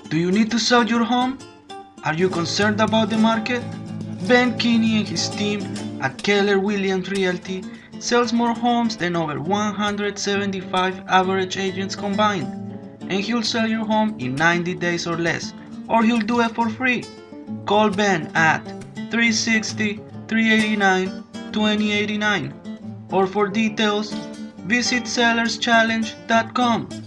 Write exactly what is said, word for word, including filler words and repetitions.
Do you need to sell your home? Are you concerned about the market? Ben Kinney and his team at Keller Williams Realty sells more homes than over one hundred seventy-five average agents combined, and he'll sell your home in ninety days or less, or he'll do it for free. Call Ben at three six zero, three eight nine, two zero eight nine, or for details visit sellers challenge dot com.